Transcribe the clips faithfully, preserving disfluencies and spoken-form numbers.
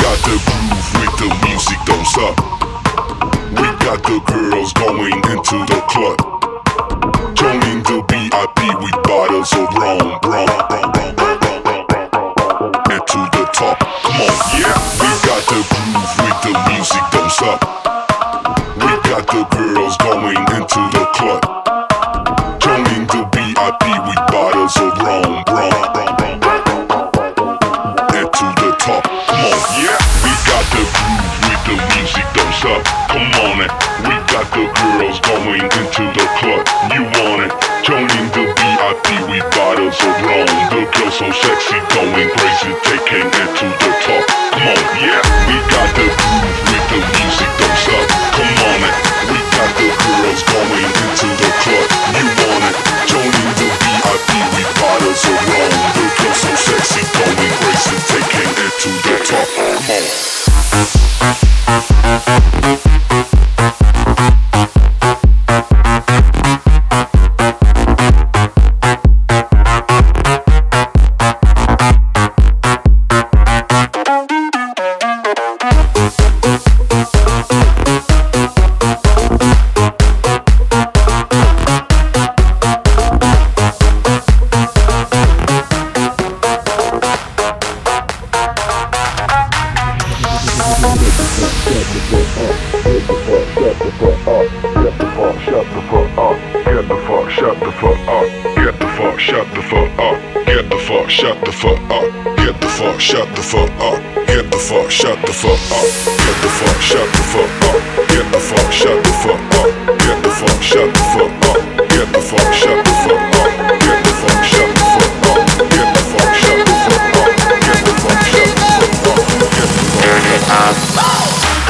got the groove with the music, don't stop. We got the girls going into the club, joining the V I P with bottles of rum, rum, rum, rum, rum, rum, rum, and to the top. Come on, yeah. We got the groove with the music, don't stop. We got the girls going into the club, joining the V I P with bottles of rum, rum, rum, rum, and to the top. Come on, yeah. We got the groove with the music, don't stop. Come on, it. We got the girls going into the club. You want it? Joining the V I P with bottles of rum. The girls so sexy, going crazy, taking it to the top. Come on, yeah. We got the groove with the music, don't stop. Come on, it. We got the girls going into the club. You want it? Joining the V I P with bottles of rum. The girls so sexy, going crazy, taking it to the top. Come on. Shut the fuck up, get the fuck, shut the fuck up, get the fuck, shut the fuck up, get the fuck, shut the fuck up, get the fuck, shut the fuck up, get the fuck, shut the fuck up, get the fuck, shut the fuck up, get the fuck, shut the fuck up, get the fuck, shut the fuck up, get the fuck, shut the fuck up, get the fuck, shut the fuck up, get the fuck, shut the fuck up.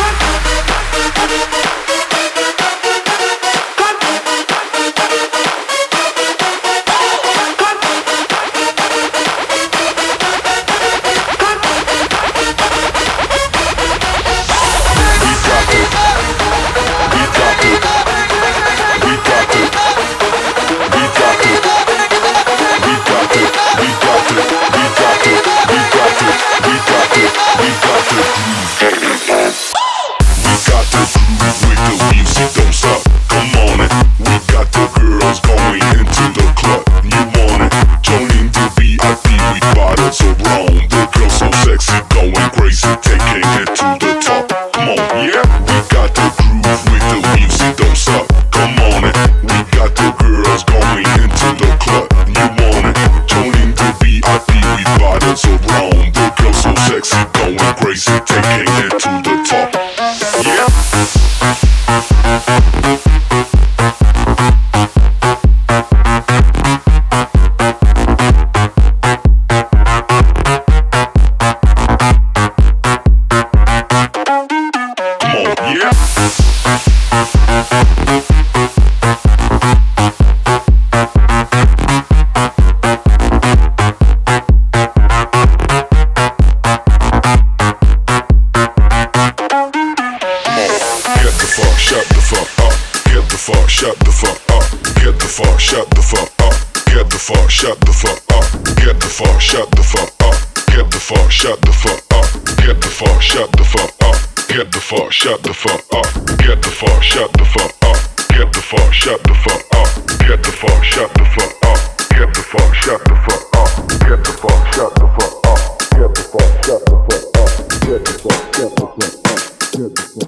Shut the fuck up, get the fuck, shut the fuck up, get the fuck, shut the fuck up, get the fuck, shut the fuck up, get the fuck, shut the fuck up, get the fuck, shut the fuck up, get the fuck, shut the fuck up, get the fuck, shut the fuck up, get the fuck, shut the fuck up, get the fuck, shut the fuck up, get the fuck, shut the fuck up, get the fuck, shut the fuck up, get the fuck, shut the fuck up, get the fuck, shut the fuck up, get the fuck.